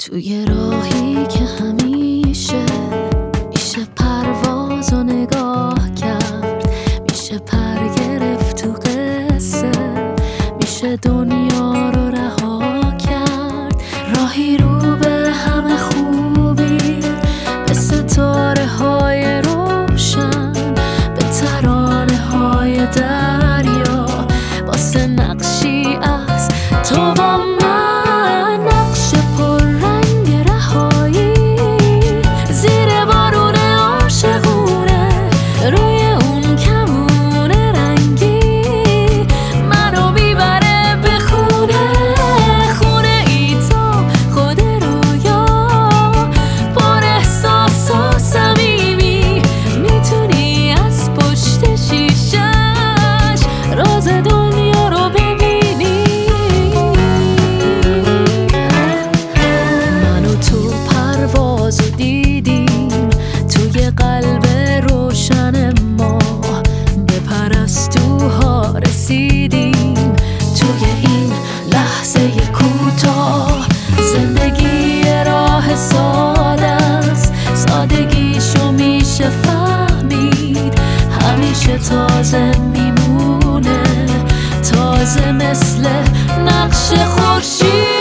توی راهی که همیشه میشه پرواز و نگاه کرد، میشه پر گرفت تو قصه، میشه دنیا رو رها کرد. راهی رو به همه خوبی، به ستاره های روشن، به ترانه های دریا، واسه نقشی از تو با من، نقش پررنگ رهایی زیر بارون عاشقونه، روی اون کمون رنگی منو میبره به خونه ای تا خود رویا، پر احساس و صمیمی، میتونی از پشت شیشش راز دنیا رو ببینی. من و تو پروازو دیدیم توی قلب روشن ما، به پرستوها رسیدیم توی این لحظه کوتاه. زندگی راه ساده است، سادگیشو میشه فهمید، همیشه تازه میمونه، تازه مثل نقش خورشید.